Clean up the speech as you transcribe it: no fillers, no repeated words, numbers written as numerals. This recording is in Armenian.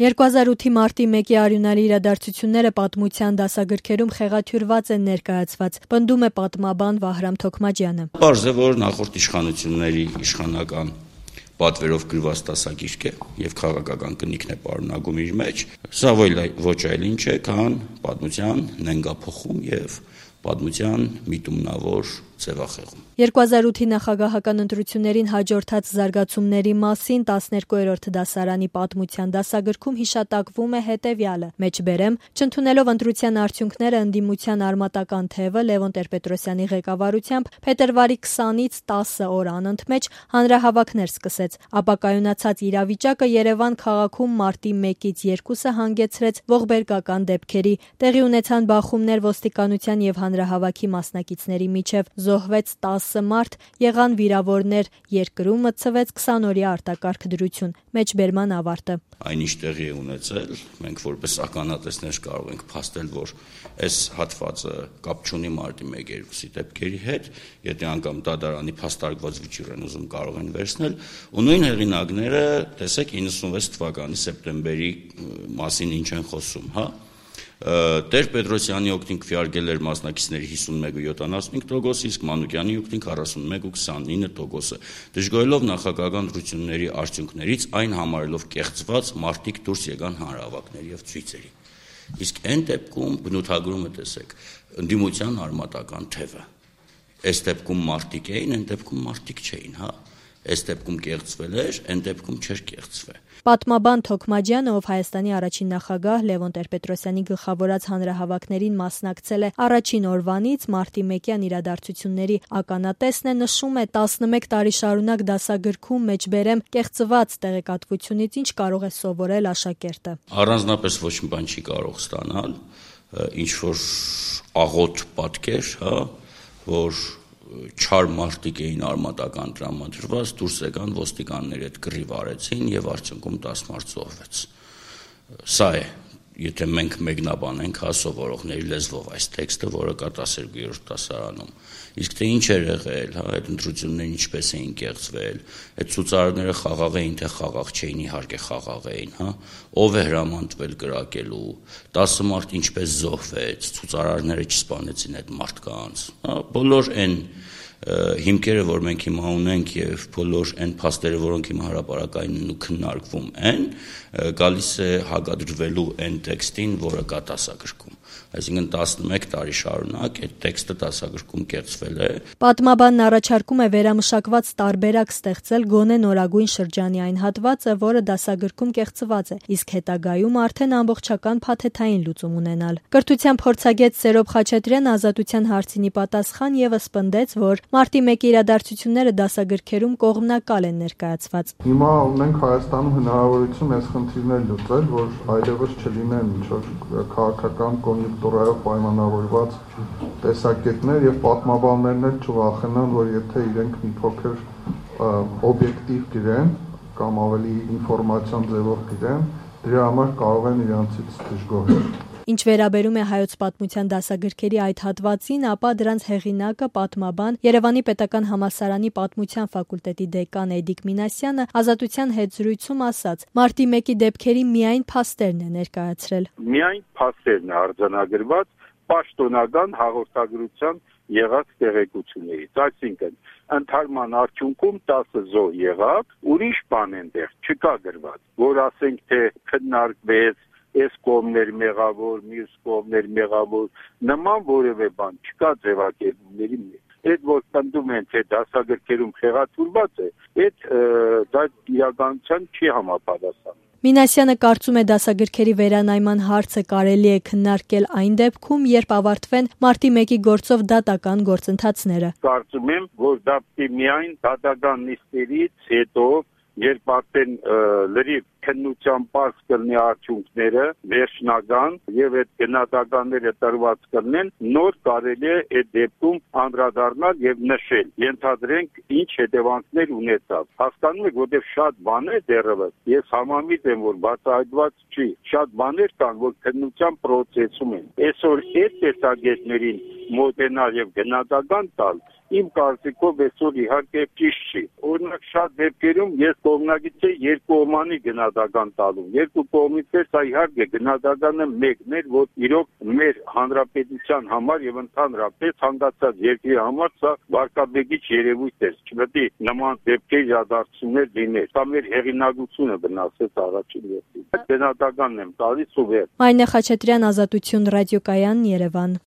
2008-ի մարտի 1-ի արյունալի իրադարձությունները պատմության դասագրքերում խեղաթյուրված են ներկայացված, պնդում է պատմաբան Վահրամ Թոքմաջյանը։ Պարզ է, որ նախորդ իշխանությունների իշխանական պատվերով գրված դասագիրք է եւ քաղաքական կնիքն է պարունակում իր մեջ։ Սա ոչ այլ ինչ է, քան պատմության նենգափոխում եւ պատմության միտումնավոր ձևախեղում։ 2008-ի նախագահական ընտրություններին հաջորդած զարգացումների մասին 12-րդ դասարանի պատմության դասագրքում հիշատակվում է հետևյալը. մեջբերեմ, չընդունելով ընտրության արդյունքները ընդդիմության արմատական թևը Լևոն Տեր-Պետրոսյանի ղեկավարությամբ փետրվարի 20-ից 10 օր անընդմեջ հանրահավաքներ սկսեց։ Ապակայունացած իրավիճակը Երևան քաղաքում մարտի 1-ից 2-ը հանգեցրեց ողբերգական դեպքերի։ Տեղի ունեցան բախումներ ոստիկանության եւ հանրահավաքի մասնակիցների միջև, զոհվեց 10 մարդ, եղան վիրավորներ, երկրում մտցվեց 20-օրյա արտակարգ դրություն։ Մեջբերման ավարտը։ Այնինչ տեղի է ունեցել, մենք որպես ականատեսներ կարող ենք փաստել, որ այս հատվածը կապ չունի մարտի 1-2-ի դեպքերի հետ, եթե անգամ դատարանի փաստարկված վճիռ են ուզում կարող են վերցնել, ու նույն հեղինակները, տեսեք 96 թվականի սեպտեմբերի մասին ինչ են խոսում, հա։ Տեր-Պետրոսյանի օգտին քվեարկել էր մասնակիցների 51.75%, իսկ Մանուկյանի օգտին 41.29%, դժգոհելով նախագահական ընտրությունների արդյունքներից, այն համարելով կեղծված, մարդիկ դուրս եկան հանրահավաքների եւ ցույցերի։ Իսկ այն դեպքում բնութագրումը տեսեք, ընդդիմության արմատական թևը։ Այս դեպքում մարդիկ էին, այն դեպքում մարդիկ չէին, հա։ Այս դեպքում կեղծվել էր, այն դեպքում չէր կեղծվել։ Պատմաբան Թոքմաջյանը, ով Հայաստանի առաջին նախագահ Լևոն Տեր-Պետրոսյանի գլխավորած հանրահավաքներին մասնակցել է առաջին օրվանից, մարտի 1-յան իրադարձությունների ականատեսն է, նշում է 11 տարի շարունակ դասագրքում մեջբերեմ կեղծված տեղեկատվությունից ինչ կարող է սովորել աշակերտը։ Առանձնապես ոչ մի բան չի կարող ստանալ, ինչ որ աղոտ պատկեր, հա, որ չար մարդիկ էին արմատական տրամադրված, դուրս եկան ոստիկանների հետ կռիվ արեցին եւ արդյունքում 10 մարդ զոհվեց։ Սա է, եթե մենք մեկնաբանենք հա սովորողների լեզվով այս տեքստը, որը կա 12-րդ դասարանում։ Իսկ թե ինչ էր եղել, հա, այդ ընտրություններն ինչպես էին կեղծվել, այդ ցուցարարները խաղաղ էին, թե խաղաղ չէին, իհարկե խաղաղ էին, հա, ով է հրամանտվել կրակելու, 10 մարդ ինչպես զոհվեց, ցուցարարները չսպանեցին այդ մարդկանց, հա, բոլոր այն հիմքերը, որ մենք հիմա ունենք եւ բոլոր այն փաստերը, որոնք հիմա հրապարակային են ու քննարկվում են, գալիս է հակադրվելու այն տեքստին, որը կա դասագրքում։ Այսինքն 11 տարի շարունակ այդ տեքստը դասագրքում կեղծվել է։ Պատմաբանն առաջարկում է վերամշակված տարբերակ ստեղծել գոնե նորագույն շրջանի այն հատվածը, որը դասագրքում կեղծված է, իսկ հետագայում արդեն ամբողջական փաթեթային լուծում ունենալ։ Կրթության փորձագետ Սերոբ Խաչատրյանը Ազատության հարցին ի պատասխան եւս պնդեց, որ մարտի 1-ի իրադարձությունները դասագրքերում կողմնակալ են ներկայացված։ Հիմա ունենք Հայաստանում հնարավորություն այս խնդիրները լուծել, որ այլևս չլինեն ինչ-որ քաղաքական կոնյունկտուրայով պայմանավորված տեսակետներ եւ պատմաբաններն էլ չվախենան, որ եթե իրենք մի փոքր օբյեկտիվ գրեն կամ ավելի ինֆորմացիոն ձևով գրեն, դրա համար կարող են իրանցից դժգոհել։ Ինչ վերաբերում է հայոց պատմության դասագրքերի այդ հատվածին, ապա դրանց հեղինակը պատմաբան Երևանի պետական համալսարանի պատմության ֆակուլտետի դեկան Էդիկ Մինասյանը Ազատության հետ զրույցում ասաց. մարտի 1-ի դեպքերի միայն փաստերն է ներկայացրել։ Միայն փաստերն է արձանագրված պաշտոնական հաղորդագրության եղած տեղեկություններից, այսինքն ընդհանրման արդյունքում 10 զոհ եղավ, ուրիշ բան այնտեղ չկա գրված, որ ասենք թե քննարկվեց այս կողմներ մեղավոր, մյուս կողմներ մեղավոր, նման որևէ բան չկա ձևակերպումների մեջ։ Այդ որ պնդում են, թե դասագրքերում խեղաթյուրված է, դա իրականության չի համապատասխանում։ Մինասյանը կարծում է դասագրքերի վերանայման հարցը կարելի է քննարկել այն դեպքում, երբ ավարտվեն մարտի 1-ի գործով դատական գործընթացները։ Կարծում եմ, որ դա միայն դատական նիստերից հետո, երբ արդեն լրիվ քննության պարզ կլինի արդյունքները վերջնական եւ այդ գնահատականները տրված կլինեն, նոր կարելի է այդ դեպքում անդրադառնալ եւ նշել, ենթադրենք ինչ հետևանքներ ունեցավ։ Հասկանում եք, որտեղ շատ բաներ դեռևս ես համամիտ եմ, որ բացահայտված չի, շատ բաներ կան, որ քննության process-ում են։ Այսօր այդ տեսակետներին մոտենալ եւ գնահատական տալ իմ կարծիքով այսօր իհարկե ճիշտ չի։ Օրինակ շատ դեպքերում ես կողմնակից եմ երկու օմանի գնահատական տալու։ Երկու կողմից սա իհարկե գնահատականը մեկն էր, որ իրոք մեր հանրապետության համար եւ ընդհանրապես հանգացած երկրի համար սա վարկաբեկիչ երևույթ էր։ Չպետք է նման դեպքեր իրադարձություններ լիներ։ Դա մեր հեղինակությունը վնասեց առաջին հերթին։ Գնահատականն եմ տալիս ու վեր։ Այնե Խաչատրյան, Ազատություն ռադիոկայան, Երևան։